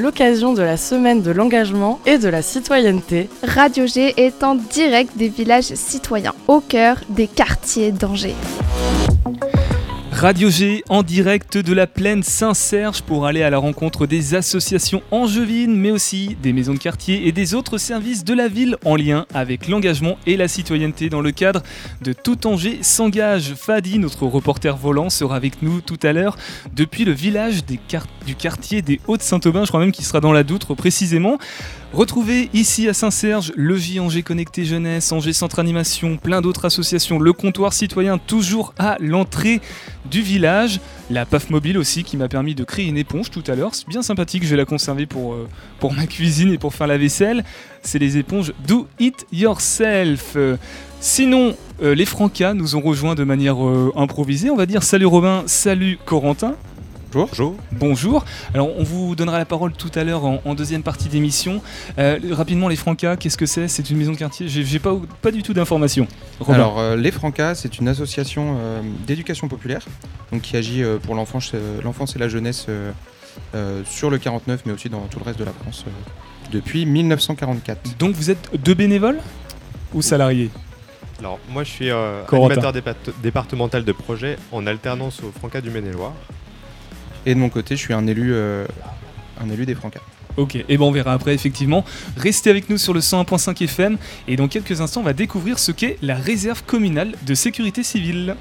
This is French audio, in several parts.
l'occasion de la semaine de l'engagement et de la citoyenneté, Radio G est en direct des villages citoyens, au cœur des quartiers d'Angers. Radio G en direct de la plaine Saint-Serge pour aller à la rencontre des associations angevines, mais aussi des maisons de quartier et des autres services de la ville en lien avec l'engagement et la citoyenneté dans le cadre de Tout Angers s'engage. Fadi, notre reporter volant, sera avec nous tout à l'heure depuis le village du quartier des Hauts-de-Saint-Aubin, je crois même qu'il sera dans la Doutre précisément. Retrouvez ici à Saint-Serge Logis Angers Connecté Jeunesse, Angers Centre Animation, plein d'autres associations, le comptoir citoyen toujours à l'entrée du village, la PAF mobile aussi qui m'a permis de créer une éponge tout à l'heure, c'est bien sympathique, je vais la conserver pour ma cuisine et pour faire la vaisselle, c'est les éponges Do It Yourself. Sinon, les Francas nous ont rejoints de manière improvisée, on va dire salut Robin, salut Corentin. Bonjour. Bonjour. Alors on vous donnera la parole tout à l'heure en deuxième partie d'émission. Rapidement, les Francas, qu'est-ce que c'est ? C'est une maison de quartier ? J'ai pas du tout d'informations. Robin. Alors les Francas, c'est une association d'éducation populaire donc, qui agit pour l'enfance et la jeunesse sur le 49 mais aussi dans tout le reste de la France depuis 1944. Donc vous êtes deux bénévoles ou salariés ? Alors moi je suis animateur départemental de projet en alternance au Francas du Maine-et-Loire. Et de mon côté, je suis un élu des Francas. Ok, et on verra après effectivement. Restez avec nous sur le 101.5 FM et dans quelques instants, on va découvrir ce qu'est la réserve communale de sécurité civile.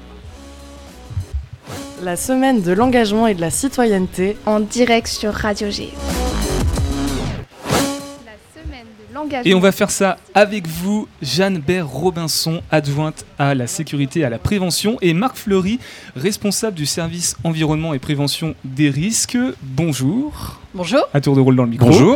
La semaine de l'engagement et de la citoyenneté en direct sur Radio G. Et on va faire ça avec vous, Jeanne Baird-Robinson, adjointe à la sécurité et à la prévention, et Marc Fleury, responsable du service environnement et prévention des risques. Bonjour. Bonjour. À tour de rôle dans le micro. Bonjour.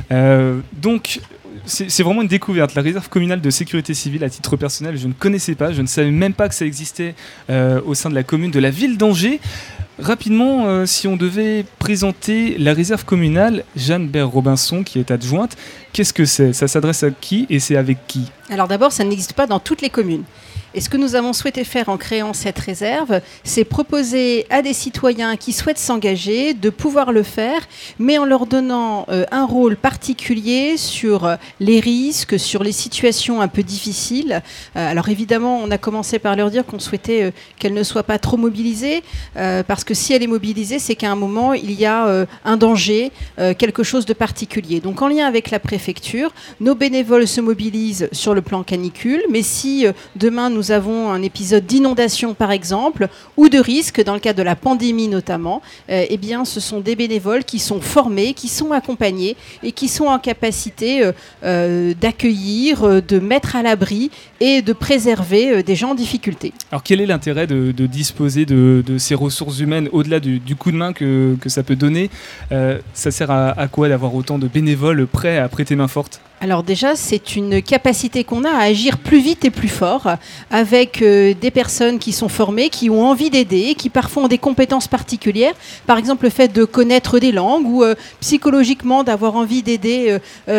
Donc, c'est vraiment une découverte. La réserve communale de sécurité civile, à titre personnel, je ne connaissais pas, je ne savais même pas que ça existait au sein de la commune de la ville d'Angers. Rapidement, si on devait présenter la réserve communale, Jeanne Baird-Robinson, qui est adjointe, qu'est-ce que c'est ? Ça s'adresse à qui et c'est avec qui ? Alors d'abord, ça n'existe pas dans toutes les communes. Et ce que nous avons souhaité faire en créant cette réserve, c'est proposer à des citoyens qui souhaitent s'engager de pouvoir le faire, mais en leur donnant un rôle particulier sur les risques, sur les situations un peu difficiles. Alors évidemment, on a commencé par leur dire qu'on souhaitait qu'elle ne soit pas trop mobilisée, parce que si elle est mobilisée, c'est qu'à un moment, il y a un danger, quelque chose de particulier. Donc en lien avec la préfecture, nos bénévoles se mobilisent sur le plan canicule, mais si demain nous avons un épisode d'inondation par exemple, ou de risque dans le cadre de la pandémie notamment, eh bien ce sont des bénévoles qui sont formés, qui sont accompagnés et qui sont en capacité d'accueillir, de mettre à l'abri et de préserver des gens en difficulté. Alors quel est l'intérêt de disposer de ces ressources humaines au-delà du coup de main que ça peut donner ? Ça sert à quoi d'avoir autant de bénévoles prêts à prêter main forte ? Alors déjà, c'est une capacité qu'on a à agir plus vite et plus fort avec des personnes qui sont formées, qui ont envie d'aider, qui parfois ont des compétences particulières. Par exemple, le fait de connaître des langues ou psychologiquement d'avoir envie d'aider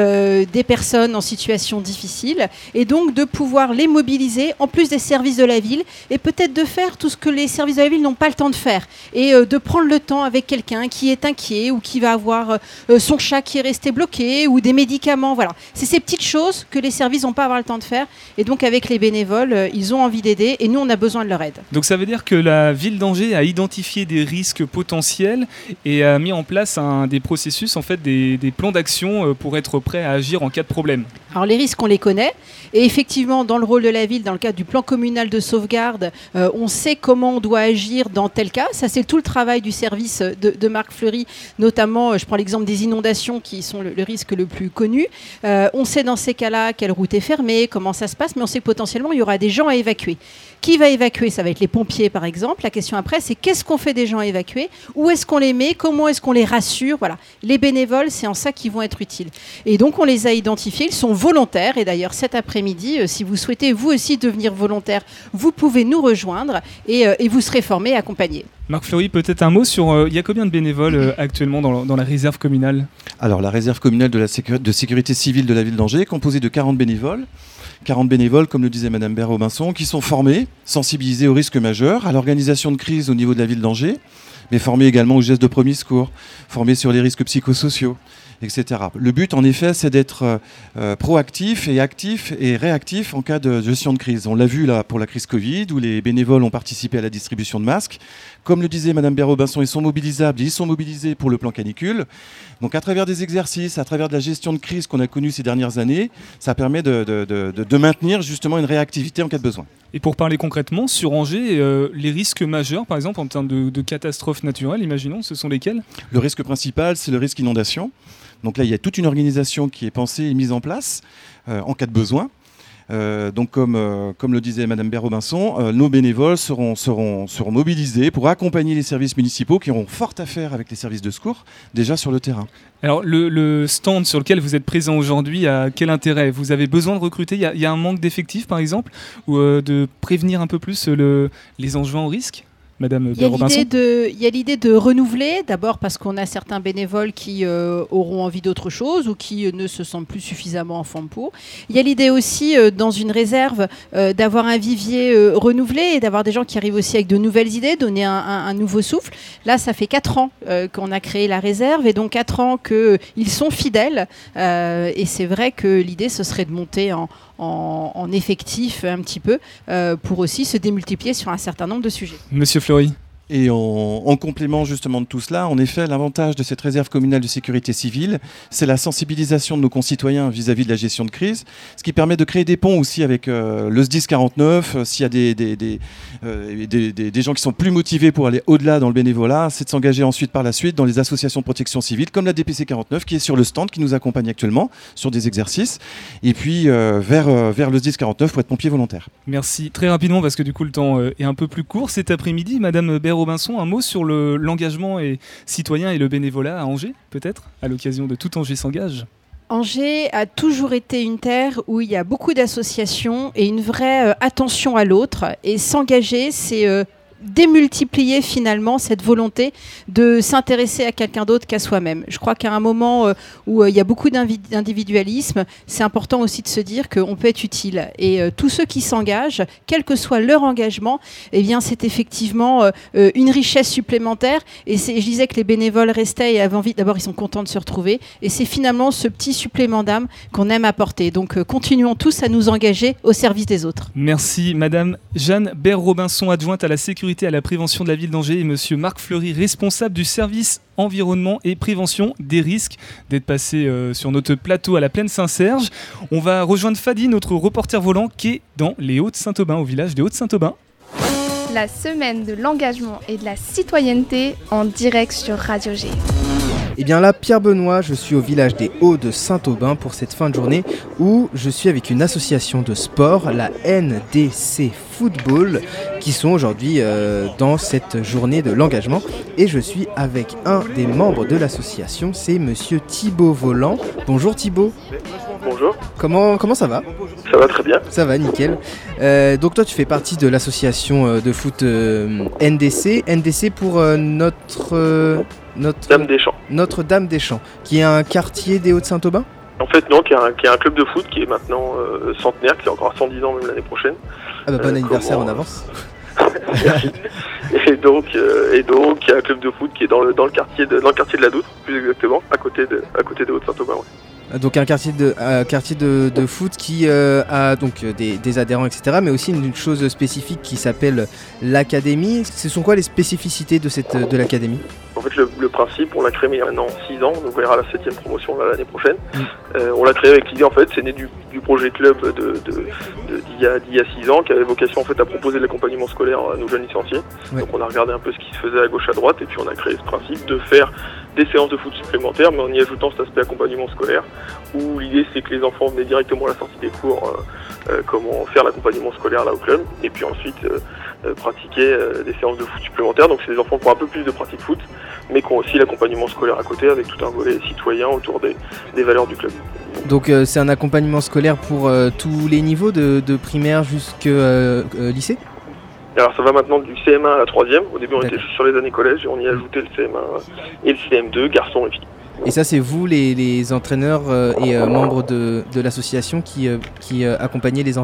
des personnes en situation difficile. Et donc de pouvoir les mobiliser en plus des services de la ville et peut-être de faire tout ce que les services de la ville n'ont pas le temps de faire. Et de prendre le temps avec quelqu'un qui est inquiet ou qui va avoir son chat qui est resté bloqué ou des médicaments. Voilà. C'est ces petites choses que les services n'ont pas avoir le temps de faire. Et donc, avec les bénévoles, ils ont envie d'aider et nous, on a besoin de leur aide. Donc, ça veut dire que la ville d'Angers a identifié des risques potentiels et a mis en place des processus, en fait, des plans d'action pour être prêt à agir en cas de problème. Alors, les risques, on les connaît. Et effectivement, dans le rôle de la ville, dans le cadre du plan communal de sauvegarde, on sait comment on doit agir dans tel cas. Ça, c'est tout le travail du service de Marc Fleury. Notamment, je prends l'exemple des inondations qui sont le risque le plus connu. On sait dans ces cas-là quelle route est fermée, comment ça se passe, mais on sait que potentiellement, il y aura des gens à évacuer. Qui va évacuer ? Ça va être les pompiers, par exemple. La question après, c'est qu'est-ce qu'on fait des gens à évacuer ? Où est-ce qu'on les met ? Comment est-ce qu'on les rassure ? Voilà. Les bénévoles, c'est en ça qu'ils vont être utiles. Et donc, on les a identifiés. Ils sont volontaires. Et d'ailleurs, cet après-midi, si vous souhaitez vous aussi devenir volontaire, vous pouvez nous rejoindre et vous serez formés et accompagnés. Marc Fleury, peut-être un mot sur... il y a combien de bénévoles actuellement dans la réserve communale ? Alors, la réserve communale de sécurité civile de la ville d'Angers est composée de 40 bénévoles. 40 bénévoles, comme le disait Madame Baird-Robinson, qui sont formés, sensibilisés aux risques majeurs, à l'organisation de crise au niveau de la ville d'Angers, mais formés également aux gestes de premier secours, formés sur les risques psychosociaux, etc. Le but, en effet, c'est d'être proactif et actif et réactif en cas de gestion de crise. On l'a vu là pour la crise Covid, où les bénévoles ont participé à la distribution de masques. Comme le disait Madame Béraud-Robinson, ils sont mobilisables, ils sont mobilisés pour le plan canicule. Donc à travers des exercices, à travers de la gestion de crise qu'on a connue ces dernières années, ça permet de maintenir justement une réactivité en cas de besoin. Et pour parler concrètement, sur Angers, les risques majeurs, par exemple, en termes de catastrophes naturelles, imaginons, ce sont lesquels ? Le risque principal, c'est le risque inondation. Donc là, il y a toute une organisation qui est pensée et mise en place en cas de besoin. Donc comme le disait Madame Béraud-Robinson, nos bénévoles seront mobilisés pour accompagner les services municipaux qui auront fort à faire avec les services de secours déjà sur le terrain. Alors le stand sur lequel vous êtes présent aujourd'hui a quel intérêt ? Vous avez besoin de recruter ? Il y a un manque d'effectifs par exemple ? Ou de prévenir un peu plus les enjeux en risque ? Madame Béraud-Robinson ? Il y a l'idée de renouveler, d'abord parce qu'on a certains bénévoles qui auront envie d'autre chose ou qui ne se sentent plus suffisamment en forme pour. Il y a l'idée aussi, dans une réserve, d'avoir un vivier renouvelé et d'avoir des gens qui arrivent aussi avec de nouvelles idées, donner un nouveau souffle. Là, ça fait 4 ans qu'on a créé la réserve et donc 4 ans qu'ils sont fidèles. Et c'est vrai que l'idée, ce serait de monter en effectif un petit peu pour aussi se démultiplier sur un certain nombre de sujets. Monsieur Fleury. Et en complément justement de tout cela, en effet, l'avantage de cette réserve communale de sécurité civile, c'est la sensibilisation de nos concitoyens vis-à-vis de la gestion de crise, ce qui permet de créer des ponts aussi avec le SDIS 49. S'il y a des gens qui sont plus motivés pour aller au-delà dans le bénévolat, c'est de s'engager ensuite par la suite dans les associations de protection civile, comme la DPC 49, qui est sur le stand, qui nous accompagne actuellement sur des exercices, et puis vers le SDIS 49 pour être pompier volontaire. Merci. Très rapidement, parce que du coup le temps est un peu plus court. Cet après-midi, Madame Béraud-Robinson, un mot sur l'engagement citoyen et le bénévolat à Angers, peut-être, à l'occasion de Tout Angers s'engage. Angers a toujours été une terre où il y a beaucoup d'associations et une vraie attention à l'autre. Et s'engager, c'est démultiplier finalement cette volonté de s'intéresser à quelqu'un d'autre qu'à soi-même. Je crois qu'à un moment où il y a beaucoup d'individualisme, c'est important aussi de se dire qu'on peut être utile. Et tous ceux qui s'engagent, quel que soit leur engagement, eh bien, c'est effectivement une richesse supplémentaire. Et je disais que les bénévoles restaient et avaient envie, d'abord ils sont contents de se retrouver. Et c'est finalement ce petit supplément d'âme qu'on aime apporter. Donc continuons tous à nous engager au service des autres. Merci Madame Jeanne Béraud-Robinson, adjointe à la sécurité à la prévention de la ville d'Angers, et Monsieur Marc Fleury, responsable du service environnement et prévention des risques, d'être passé sur notre plateau à la Plaine Saint-Serge. On va rejoindre Fadi, notre reporter volant, qui est dans les Hauts-de-Saint-Aubin, au village des Hauts-de-Saint-Aubin. La semaine de l'engagement et de la citoyenneté en direct sur Radio G. Et bien là, Pierre Benoît, je suis au village des Hauts-de-Saint-Aubin pour cette fin de journée où je suis avec une association de sport, la NDC Football, qui sont aujourd'hui dans cette journée de l'engagement. Et je suis avec un des membres de l'association, c'est Monsieur Thibaut Volant. Bonjour Thibaut. Bonjour. Comment ça va ? Ça va très bien. Ça va, nickel. Donc toi, tu fais partie de l'association de foot NDC. NDC pour Notre-Dame des Champs, qui est un quartier des Hauts-de-Saint-Aubin ? En fait, non, qui est un club de foot qui est maintenant centenaire, qui a encore 110 ans même l'année prochaine. Ah bah bon anniversaire en avance. et donc, il y a un club de foot qui est dans le quartier de la Doutre, plus exactement, à côté des Hauts-de-Saint-Aubin. Ouais. Donc un quartier de foot qui a donc des adhérents, etc. Mais aussi une chose spécifique qui s'appelle l'académie. Ce sont quoi les spécificités de l'académie ? En fait, le principe, on l'a créé il y a maintenant 6 ans, on ouvrira la 7e promotion l'année prochaine. On l'a créé avec l'idée, en fait, c'est né du projet club d'il y a 6 ans, qui avait vocation en fait à proposer de l'accompagnement scolaire à nos jeunes licenciés. Ouais. Donc on a regardé un peu ce qui se faisait à gauche à droite, et puis on a créé ce principe de faire des séances de foot supplémentaires, mais en y ajoutant cet aspect accompagnement scolaire, où l'idée c'est que les enfants venaient directement à la sortie des cours, comment faire l'accompagnement scolaire là au club, et puis ensuite pratiquer des séances de foot supplémentaires. Donc c'est des enfants qui ont un peu plus de pratique foot, mais qui ont aussi l'accompagnement scolaire à côté, avec tout un volet citoyen autour des valeurs du club. Donc c'est un accompagnement scolaire pour tous les niveaux, de primaire jusqu'au lycée ? Alors ça va maintenant du CM1 à la 3e. Au début on était juste sur les années collège, et on y a ajouté le CM1 et le CM2, garçons et filles. Et ça, c'est vous, les entraîneurs et membres de l'association qui accompagnez les enfants ?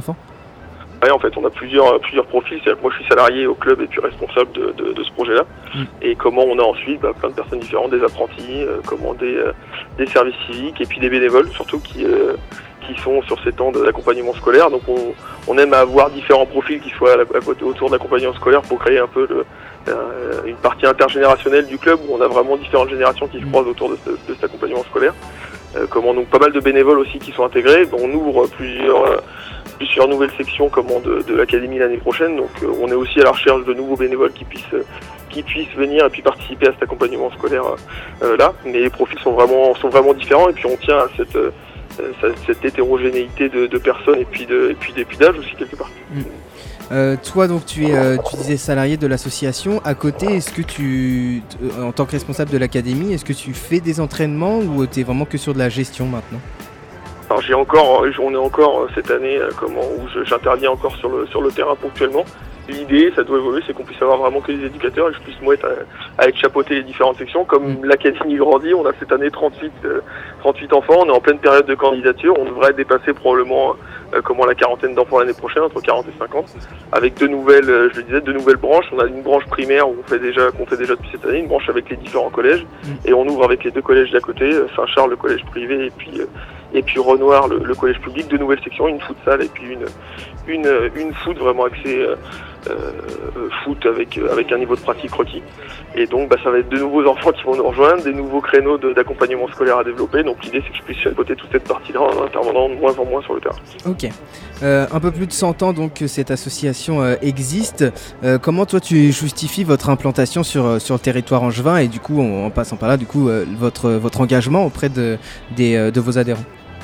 Ouais, en fait, on a plusieurs profils. C'est-à-dire que moi, je suis salarié au club et puis responsable de ce projet-là. Et comment on a ensuite plein de personnes différentes, des apprentis, des services civiques et puis des bénévoles, surtout qui sont sur ces temps d'accompagnement scolaire. Donc, on aime avoir différents profils qui soient autour de l'accompagnement scolaire pour créer un peu une partie intergénérationnelle du club où on a vraiment différentes générations qui se croisent autour de cet accompagnement scolaire. Donc pas mal de bénévoles aussi qui sont intégrés. On ouvre plusieurs nouvelles sections de l'académie l'année prochaine. Donc on est aussi à la recherche de nouveaux bénévoles qui puissent venir et puis participer à cet accompagnement scolaire là. Mais les profils sont vraiment différents et puis on tient à cette hétérogénéité de personnes et puis d'âge aussi quelque part. Toi donc tu disais salarié de l'association. À côté, est-ce que en tant que responsable de l'académie, est-ce que tu fais des entraînements ou tu es vraiment que sur de la gestion maintenant? Alors on est encore cette année où j'interviens encore sur le terrain ponctuellement. L'idée, ça doit évoluer, c'est qu'on puisse avoir vraiment que des éducateurs et que je puisse moi être à chapeauter les différentes sections. Comme l'académie grandit, on a cette année 38 enfants, on est en pleine période de candidature, on devrait dépasser probablement la quarantaine d'enfants l'année prochaine, entre 40 et 50, avec deux nouvelles branches. On a une branche primaire qu'on fait déjà depuis cette année, une branche avec les différents collèges, et on ouvre avec les deux collèges d'à côté, Saint-Charles, le collège privé, et puis Renoir, le collège public, deux nouvelles sections, une futsal et puis une foot vraiment axée foot avec un niveau de pratique requis. Et donc ça va être de nouveaux enfants qui vont nous rejoindre, des nouveaux créneaux d'accompagnement scolaire à développer. Donc l'idée c'est que je puisse chapeauter toute cette partie-là en intervenant de moins en moins sur le terrain. Ok. Un peu plus de 100 ans donc que cette association existe. Comment toi tu justifies votre implantation sur le territoire angevin et du coup en passant par là votre engagement auprès de vos adhérents?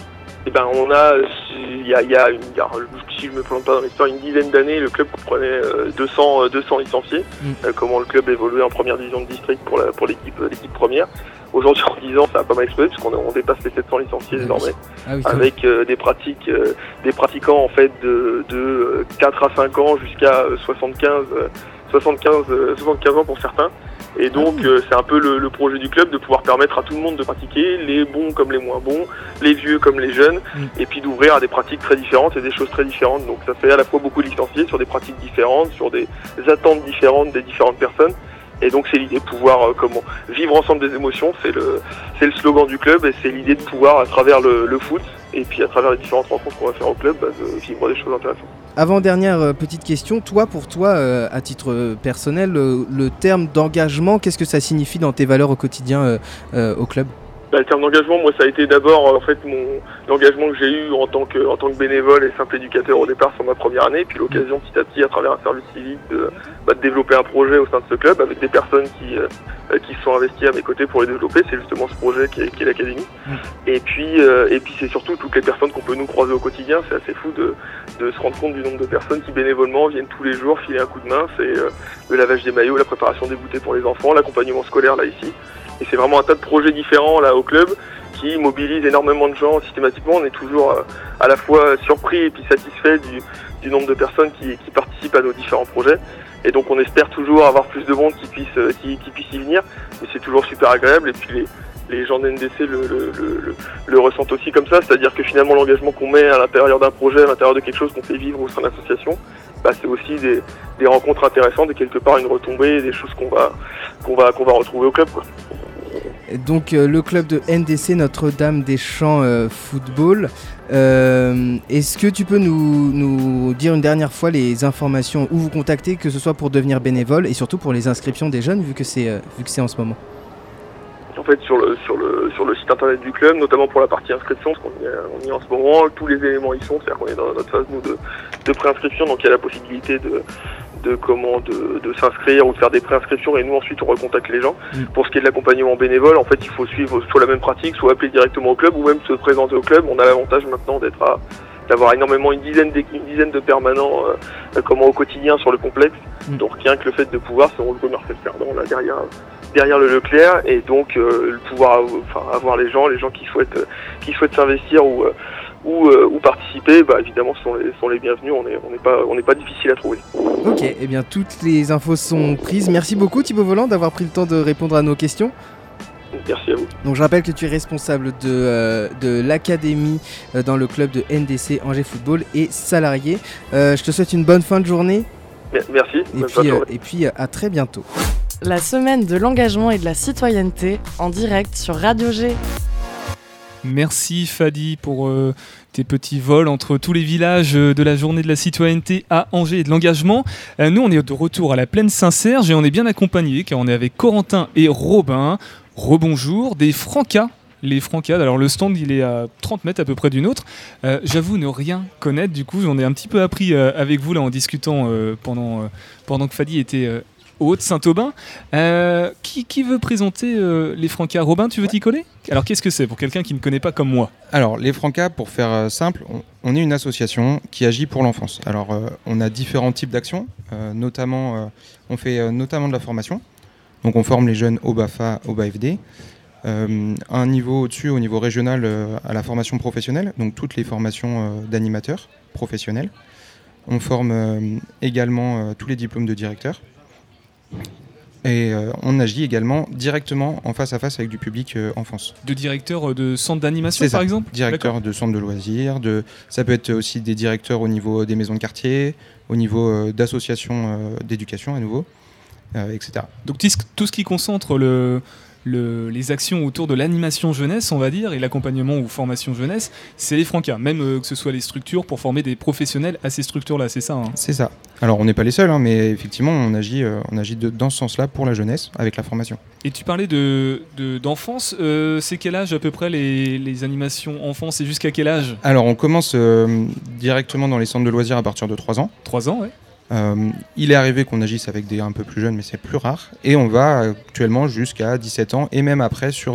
Si je me plante pas dans l'histoire, une dizaine d'années, le club comprenait 200 licenciés. Comment le club évoluait en première division de district pour l'équipe première. Aujourd'hui, en 10 ans, ça a pas mal explosé puisqu'on dépasse les 700 licenciés désormais, avec des pratiquants en fait de 4 à 5 ans jusqu'à 75 ans pour certains. Et donc c'est un peu le projet du club de pouvoir permettre à tout le monde de pratiquer, les bons comme les moins bons, les vieux comme les jeunes, et puis d'ouvrir à des pratiques très différentes et des choses très différentes. Donc ça fait à la fois beaucoup de licenciés sur des pratiques différentes, sur des attentes différentes des différentes personnes. Et donc c'est l'idée de pouvoir vivre ensemble des émotions, c'est le slogan du club et c'est l'idée de pouvoir à travers le foot et puis à travers les différentes rencontres qu'on va faire au club de vivre des choses intéressantes. Avant-dernière petite question, pour toi, à titre personnel, le terme d'engagement, qu'est-ce que ça signifie dans tes valeurs au quotidien au club ? Le terme d'engagement, moi, ça a été d'abord l'engagement que j'ai eu en tant que bénévole et simple éducateur au départ sur ma première année, puis l'occasion petit à petit, à travers un service civique, de développer un projet au sein de ce club avec des personnes qui se sont investies à mes côtés pour les développer. C'est justement ce projet qui est l'académie. Et puis c'est surtout toutes les personnes qu'on peut nous croiser au quotidien. C'est assez fou de se rendre compte du nombre de personnes qui bénévolement viennent tous les jours filer un coup de main. C'est le lavage des maillots, la préparation des goûters pour les enfants, l'accompagnement scolaire là ici. Et c'est vraiment un tas de projets différents là au club qui mobilisent énormément de gens systématiquement. On est toujours à la fois surpris et puis satisfait du nombre de personnes qui participent à nos différents projets. Et donc on espère toujours avoir plus de monde qui puisse y venir. Mais c'est toujours super agréable et puis les gens de NDC le ressentent aussi comme ça. C'est-à-dire que finalement l'engagement qu'on met à l'intérieur d'un projet, à l'intérieur de quelque chose qu'on fait vivre au sein de l'association, c'est aussi des rencontres intéressantes et quelque part une retombée, des choses qu'on va retrouver au club, quoi. Donc le club de NDC Notre-Dame-des-Champs football, est-ce que tu peux nous dire une dernière fois les informations où vous contactez, que ce soit pour devenir bénévole et surtout pour les inscriptions des jeunes vu que c'est en ce moment? En fait sur le site internet du club, notamment pour la partie inscription, parce qu'on y est en ce moment, tous les éléments y sont, c'est-à-dire qu'on est dans notre phase de préinscription, donc il y a la possibilité de s'inscrire ou de faire des préinscriptions et nous ensuite on recontacte les gens. Pour ce qui est de l'accompagnement bénévole, en fait il faut suivre soit la même pratique, soit appeler directement au club ou même se présenter au club. On a l'avantage maintenant d'avoir énormément une dizaine de permanents au quotidien sur le complexe. Donc rien que le fait de pouvoir, c'est on le Marcel Perdant là derrière le Leclerc et donc pouvoir avoir les gens qui souhaitent s'investir ou participer, évidemment sont les bienvenus, on n'est pas difficile à trouver. Ok, et bien toutes les infos sont prises. Merci beaucoup Thibaut Voland d'avoir pris le temps de répondre à nos questions. merci à vous. Donc je rappelle que tu es responsable de l'académie dans le club de NDC Angers Football et salarié. Je te souhaite une bonne fin de journée. Merci. Et puis à très bientôt. La semaine de l'engagement et de la citoyenneté en direct sur Radio G. Merci Fadi pour tes petits vols entre tous les villages de la journée de la citoyenneté à Angers et de l'engagement. Nous, on est de retour à la plaine Saint-Serge et on est bien accompagnés car on est avec Corentin et Robin. Rebonjour, des Francas. Les Francas, alors le stand il est à 30 mètres à peu près du nôtre. J'avoue ne rien connaître, du coup j'en ai un petit peu appris avec vous là en discutant pendant que Fadi était au Haut-de-Saint-Aubin. Qui veut présenter les Francas ? Robin, tu veux t'y coller ? Alors qu'est-ce que c'est pour quelqu'un qui ne connaît pas comme moi ? Alors les Francas, pour faire simple, on est une association qui agit pour l'enfance. Alors on a différents types d'actions, notamment on fait notamment de la formation. Donc on forme les jeunes au BAFA, au BAFD. Un niveau au-dessus, au niveau régional, à la formation professionnelle, donc toutes les formations d'animateurs professionnels. On forme également tous les diplômes de directeurs. Et on agit également directement en face à face avec du public enfance. De directeur de centre d'animation par exemple ? Directeur de centre de loisirs, ça peut être aussi des directeurs au niveau des maisons de quartier, au niveau d'associations d'éducation à nouveau, etc. Donc tout ce qui concentre les actions autour de l'animation jeunesse, on va dire, et l'accompagnement ou formation jeunesse, c'est les Francas, même que ce soit les structures pour former des professionnels à ces structures-là, c'est ça hein ? C'est ça. Alors on n'est pas les seuls, mais effectivement on agit dans ce sens-là pour la jeunesse, avec la formation. Et tu parlais d'enfance, c'est quel âge à peu près les animations enfance et jusqu'à quel âge ? Alors on commence directement dans les centres de loisirs à partir de 3 ans. 3 ans, ouais. Il est arrivé qu'on agisse avec des un peu plus jeunes, mais c'est plus rare. Et on va actuellement jusqu'à 17 ans, et même après sur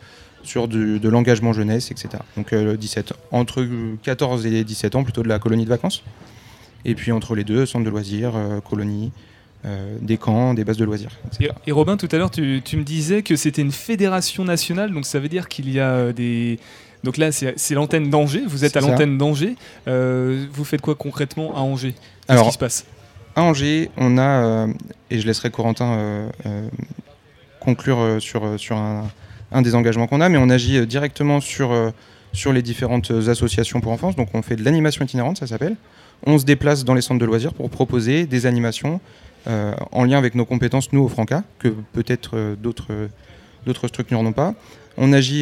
de l'engagement jeunesse, etc. Donc 17, entre 14 et 17 ans, plutôt de la colonie de vacances. Et puis entre les deux, centre de loisirs, colonie, des camps, des bases de loisirs, etc. Et Robin, tout à l'heure, tu me disais que c'était une fédération nationale, donc ça veut dire qu'il y a des... Donc là, c'est l'antenne d'Angers, vous êtes à l'antenne d'Angers. Vous faites quoi concrètement à Angers ? Qu'est-ce qui se passe ? À Angers, on a, et je laisserai Corentin conclure sur un des engagements qu'on a, mais on agit directement sur les différentes associations pour enfance. Donc on fait de l'animation itinérante, ça s'appelle. On se déplace dans les centres de loisirs pour proposer des animations en lien avec nos compétences, nous, au Francas, que peut-être d'autres structures n'ont pas. On agit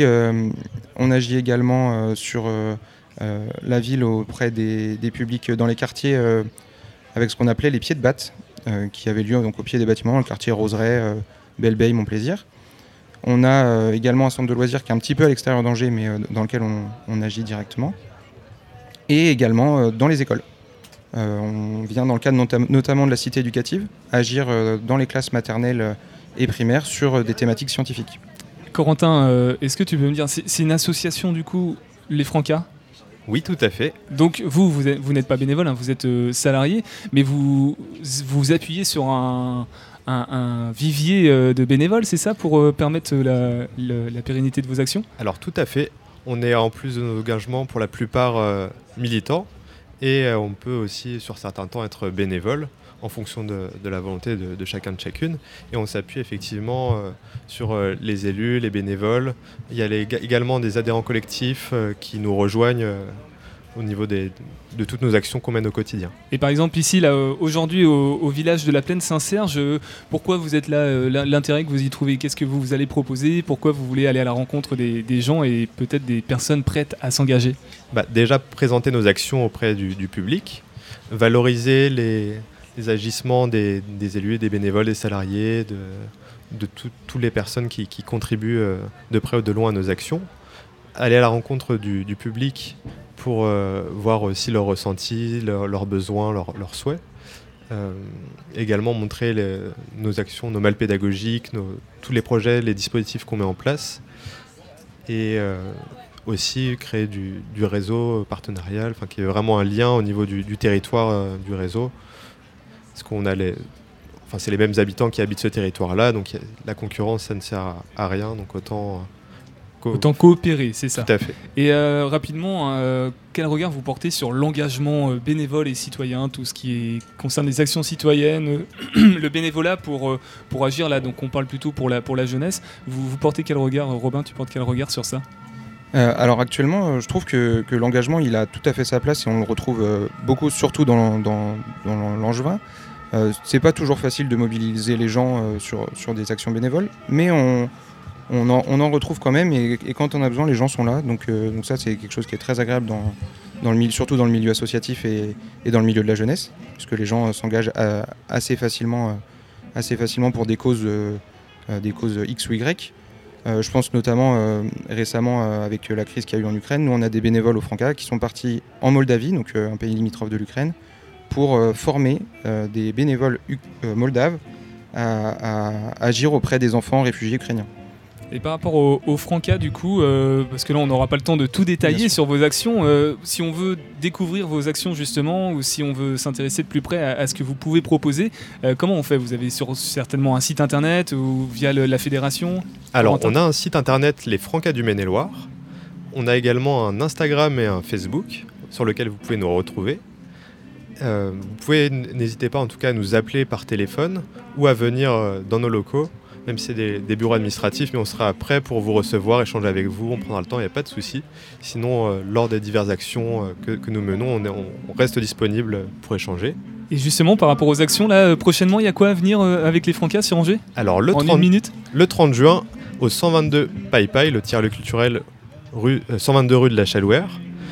également sur la ville auprès des publics dans les quartiers avec ce qu'on appelait les pieds de batte, qui avaient lieu donc, au pied des bâtiments, le quartier Roseraie, Belle-Beille, Montplaisir. On a également un centre de loisirs qui est un petit peu à l'extérieur d'Angers, mais dans lequel on agit directement. Et également dans les écoles. On vient, dans le cadre notamment de la cité éducative, agir dans les classes maternelles et primaires sur des thématiques scientifiques. Corentin, est-ce que tu peux me dire, c'est une association du coup, les Francas ? Oui, tout à fait. Donc vous n'êtes pas bénévole, hein, vous êtes salarié, mais vous appuyez sur un vivier de bénévoles, c'est ça, pour permettre la pérennité de vos actions ? Alors tout à fait. On est en plus de nos engagements pour la plupart militants et on peut aussi sur certains temps être bénévole en fonction de la volonté de chacun de chacune. Et on s'appuie effectivement sur les élus, les bénévoles. Il y a également des adhérents collectifs qui nous rejoignent au niveau de toutes nos actions qu'on mène au quotidien. Et par exemple ici, là, aujourd'hui, au village de la Plaine Saint-Serge, pourquoi vous êtes là, l'intérêt que vous y trouvez ? Qu'est-ce que vous allez proposer ? Pourquoi vous voulez aller à la rencontre des gens et peut-être des personnes prêtes à s'engager ? Déjà, présenter nos actions auprès du public, valoriser les agissements des élus, des bénévoles, des salariés, de toutes les personnes qui contribuent de près ou de loin à nos actions. Aller à la rencontre du public pour voir aussi leurs ressentis, leurs besoins, leurs souhaits. Également montrer nos actions, nos malles pédagogiques, tous les projets, les dispositifs qu'on met en place. Et aussi créer du réseau partenarial, qui est vraiment un lien au niveau du territoire du réseau. Parce qu'on a c'est les mêmes habitants qui habitent ce territoire-là, donc la concurrence, ça ne sert à rien, donc autant Autant coopérer, c'est ça. Tout à fait. Et rapidement, quel regard vous portez sur l'engagement bénévole et citoyen, tout ce qui concerne les actions citoyennes, le bénévolat pour agir là, donc on parle plutôt pour la jeunesse. Vous portez quel regard, Robin, tu portes quel regard sur ça ? Alors actuellement, je trouve que l'engagement, il a tout à fait sa place et on le retrouve beaucoup, surtout dans l'Angevin. C'est pas toujours facile de mobiliser les gens sur des actions bénévoles, mais on en retrouve quand même et quand on a besoin, les gens sont là. Donc ça, c'est quelque chose qui est très agréable surtout dans le milieu associatif et dans le milieu de la jeunesse, puisque les gens s'engagent assez facilement pour des causes X ou Y. Je pense notamment récemment avec la crise qu'il y a eu en Ukraine, nous on a des bénévoles au Franca qui sont partis en Moldavie, donc un pays limitrophe de l'Ukraine, pour former des bénévoles moldaves à agir auprès des enfants réfugiés ukrainiens. Et par rapport au Franca, du coup, parce que là on n'aura pas le temps de tout détailler sur vos actions, si on veut découvrir vos actions justement, ou si on veut s'intéresser de plus près à ce que vous pouvez proposer, comment on fait ? Vous avez certainement un site internet ou via la fédération ? Alors on a un site internet, les Francas du Maine-et-Loire. On a également un Instagram et un Facebook sur lequel vous pouvez nous retrouver. Vous pouvez, n'hésitez pas en tout cas à nous appeler par téléphone ou à venir dans nos locaux. Même si c'est des bureaux administratifs, mais on sera prêt pour vous recevoir, échanger avec vous, on prendra le temps, il n'y a pas de souci. Sinon, lors des diverses actions que nous menons, on reste disponible pour échanger. Et justement, par rapport aux actions, là, prochainement, il y a quoi à venir avec les Francas sur Angers ? Alors, le 30 juin, au 122 Paille-Paille, le tiers-lieu culturel 122 rue de la Chalouère,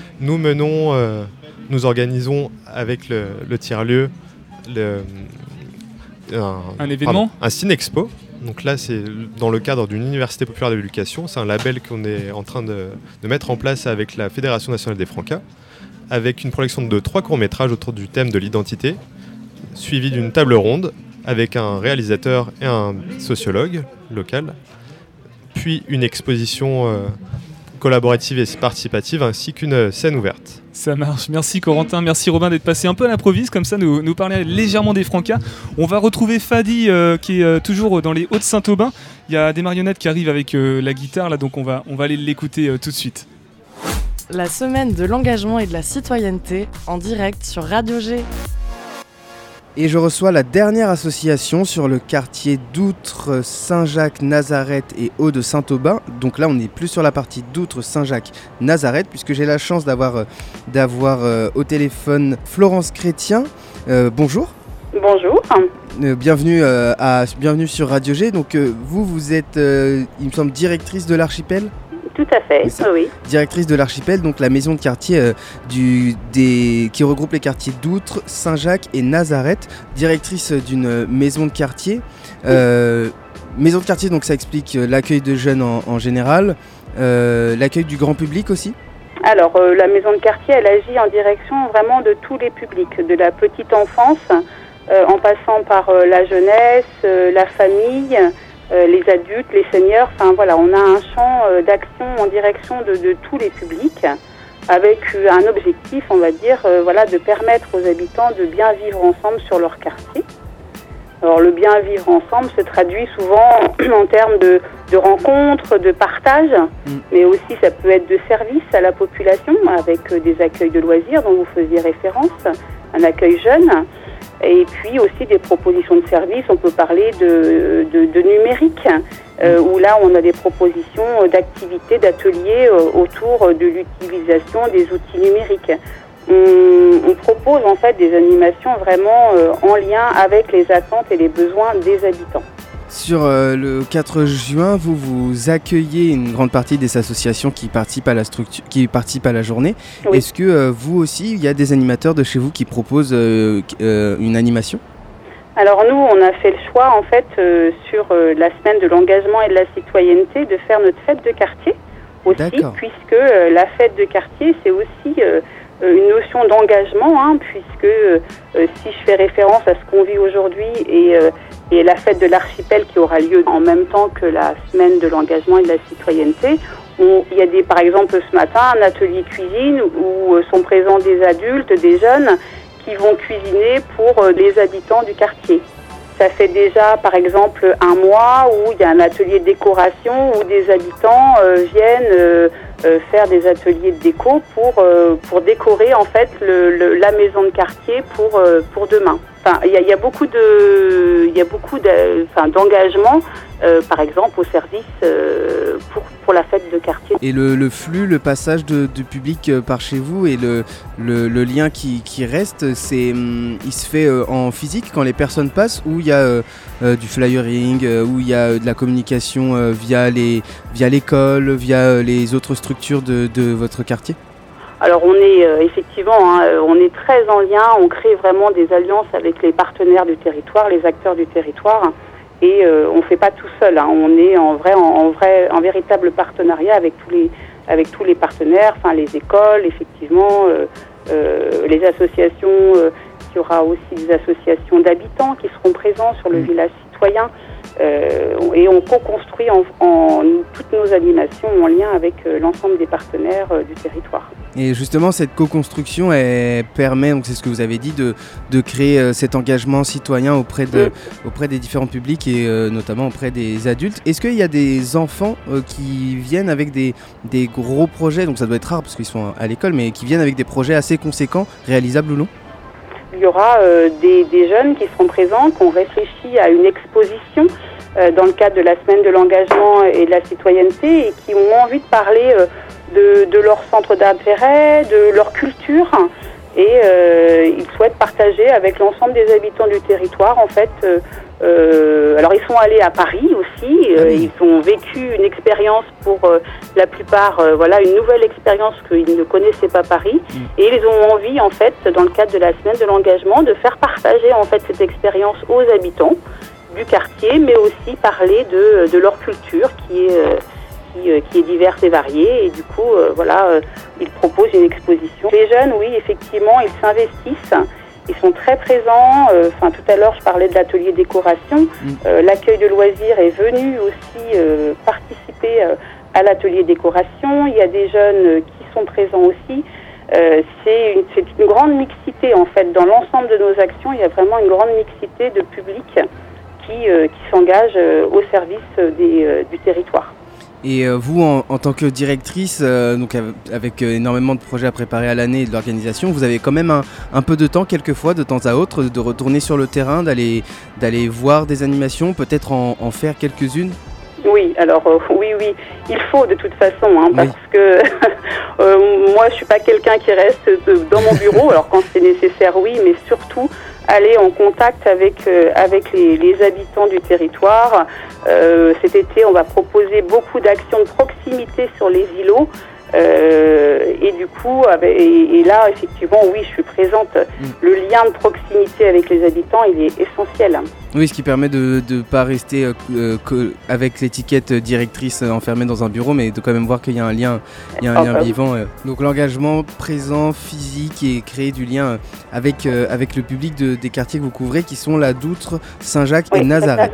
nous organisons avec le tiers-lieu un événement, un Ciné-Expo. Donc là, c'est dans le cadre d'une université populaire de l'éducation. C'est un label qu'on est en train de mettre en place avec la Fédération nationale des Francas, avec une projection de 3 courts-métrages autour du thème de l'identité, suivi d'une table ronde avec un réalisateur et un sociologue local, puis une exposition collaborative et participative, ainsi qu'une scène ouverte. Ça marche. Merci Corentin, merci Robin d'être passé un peu à l'improviste, comme ça nous parler légèrement des Francas. On va retrouver Fadi qui est toujours dans les Hauts-de-Saint-Aubin. Il y a des marionnettes qui arrivent avec la guitare, là, donc on va aller l'écouter tout de suite. La semaine de l'engagement et de la citoyenneté en direct sur Radio G. Et je reçois la dernière association sur le quartier d'Outre, Saint-Jacques, Nazareth et Hauts-de-Saint-Aubin. Donc là, on est plus sur la partie d'Outre, Saint-Jacques, Nazareth, puisque j'ai la chance d'avoir au téléphone Florence Chrétien. Bonjour. Bonjour. Bienvenue sur Radio G. Donc vous êtes, il me semble, directrice de l'archipel ? Tout à fait, oui. Directrice de l'archipel, donc la maison de quartier qui regroupe les quartiers d'Outre, Saint-Jacques et Nazareth. Directrice d'une maison de quartier. Maison de quartier, donc ça explique l'accueil de jeunes en général, l'accueil du grand public aussi. Alors, la maison de quartier, elle agit en direction vraiment de tous les publics, de la petite enfance, en passant par la jeunesse, la famille, les adultes, les seniors, enfin voilà, on a un champ d'action en direction de tous les publics, avec un objectif, on va dire, de permettre aux habitants de bien vivre ensemble sur leur quartier. Alors le bien vivre ensemble se traduit souvent en termes de rencontres, de partage, mais aussi ça peut être de service à la population, avec des accueils de loisirs dont vous faisiez référence, un accueil jeune. Et puis aussi des propositions de services, on peut parler de numérique, où là on a des propositions d'activités, d'ateliers autour de l'utilisation des outils numériques. On propose en fait des animations vraiment en lien avec les attentes et les besoins des habitants. Sur le 4 juin, vous accueillez une grande partie des associations qui participent à la journée. Oui. Est-ce que vous aussi, il y a des animateurs de chez vous qui proposent une animation ? Alors nous, on a fait le choix en fait sur la semaine de l'engagement et de la citoyenneté de faire notre fête de quartier aussi. D'accord. Puisque la fête de quartier, c'est aussi une notion d'engagement, puisque si je fais référence à ce qu'on vit aujourd'hui et la fête de l'archipel qui aura lieu en même temps que la semaine de l'engagement et de la citoyenneté, il y a par exemple ce matin un atelier cuisine où sont présents des adultes, des jeunes qui vont cuisiner pour les habitants du quartier. Ça fait déjà, par exemple, un mois où il y a un atelier de décoration où des habitants viennent faire des ateliers de déco pour décorer en fait la maison de quartier pour demain. Enfin, il y a beaucoup d'engagement, par exemple au service pour la fête de quartier. Et le flux, le passage du public par chez vous et le lien qui reste, il se fait en physique quand les personnes passent, ou il y a du flyering, où il y a de la communication via l'école, via les autres structures de votre quartier? Alors on est effectivement, on est très en lien, on crée vraiment des alliances avec les partenaires du territoire, les acteurs du territoire, et on ne fait pas tout seul, on est en véritable partenariat avec tous les partenaires, enfin les écoles, effectivement, les associations, il y aura aussi des associations d'habitants qui seront présents sur le village citoyen. Et on co-construit toutes nos animations en lien avec l'ensemble des partenaires du territoire. Et justement, cette co-construction, elle permet, donc c'est ce que vous avez dit, de créer cet engagement citoyen auprès des différents publics et notamment auprès des adultes. Est-ce qu'il y a des enfants qui viennent avec des gros projets, donc ça doit être rare parce qu'ils sont à l'école, mais qui viennent avec des projets assez conséquents, réalisables ou non? Il y aura des jeunes qui seront présents, qui ont réfléchi à une exposition dans le cadre de la semaine de l'engagement et de la citoyenneté et qui ont envie de parler de leur centre d'intérêt, de leur culture, et ils souhaitent partager avec l'ensemble des habitants du territoire en fait. Alors ils sont allés à Paris aussi, ils ont vécu une expérience pour la plupart, une nouvelle expérience qu'ils ne connaissaient pas Paris, et ils ont envie en fait, dans le cadre de la semaine de l'engagement, de faire partager en fait cette expérience aux habitants du quartier, mais aussi parler de leur culture qui est diverse et variée, et du coup ils proposent une exposition. Les jeunes, oui, effectivement, ils s'investissent. Ils sont très présents. Tout à l'heure, je parlais de l'atelier décoration. L'accueil de loisirs est venu aussi participer à l'atelier décoration. Il y a des jeunes qui sont présents aussi. C'est une grande mixité, en fait. Dans l'ensemble de nos actions, il y a vraiment une grande mixité de publics qui s'engagent au service du territoire. Et vous, en tant que directrice, donc avec énormément de projets à préparer à l'année et de l'organisation, vous avez quand même un peu de temps, quelquefois, de temps à autre, de retourner sur le terrain, d'aller voir des animations, peut-être en faire quelques-unes? Oui, alors oui, il faut de toute façon, parce que moi je suis pas quelqu'un qui reste dans mon bureau, alors quand c'est nécessaire, oui, mais surtout aller en contact avec les habitants du territoire. Cet été, on va proposer beaucoup d'actions de proximité sur les îlots. Et du coup, et là, effectivement, oui, je suis présente. Le lien de proximité avec les habitants, il est essentiel. Oui, ce qui permet de ne pas rester avec l'étiquette directrice enfermée dans un bureau, mais de quand même voir qu'il y a un lien, vivant. Donc l'engagement présent, physique, et créer du lien avec le public des quartiers que vous couvrez, qui sont la Doutre, Saint-Jacques et Nazareth.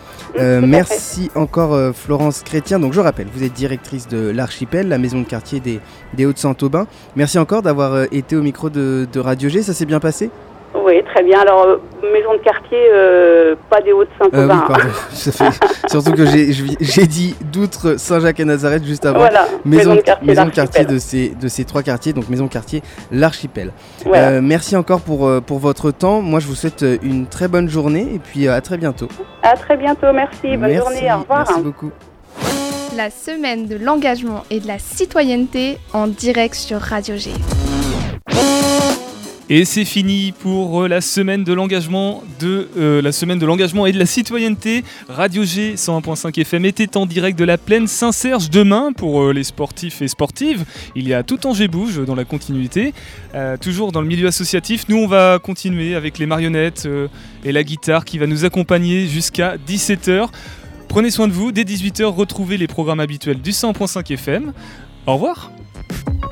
Merci encore Florence Chrétien. Donc je rappelle, vous êtes directrice de l'Archipel, la maison de quartier des Hauts-de-Saint-Aubin. Merci encore d'avoir été au micro de Radio G. Ça s'est bien passé? Oui, très bien. Alors, maison de quartier, pas des Hauts-de-Saint-Aubin. Oui, pardon. Surtout que j'ai dit Doutre, Saint-Jacques et Nazareth juste avant. Voilà, maison de quartier de ces trois quartiers, donc maison de quartier l'Archipel. Voilà. Merci encore pour votre temps. Moi, je vous souhaite une très bonne journée et puis à très bientôt. À très bientôt, merci. Bonne journée, au revoir. Merci beaucoup. La semaine de l'engagement et de la citoyenneté en direct sur Radio G. Et c'est fini pour la semaine de l'engagement et de la citoyenneté. Radio G 101.5 FM était en direct de la plaine Saint-Serge. Demain, pour les sportifs et sportives, il y a Tout Angers bouge dans la continuité. Toujours dans le milieu associatif, nous on va continuer avec les marionnettes et la guitare qui va nous accompagner jusqu'à 17h. Prenez soin de vous, dès 18h, retrouvez les programmes habituels du 100.5 FM. Au revoir.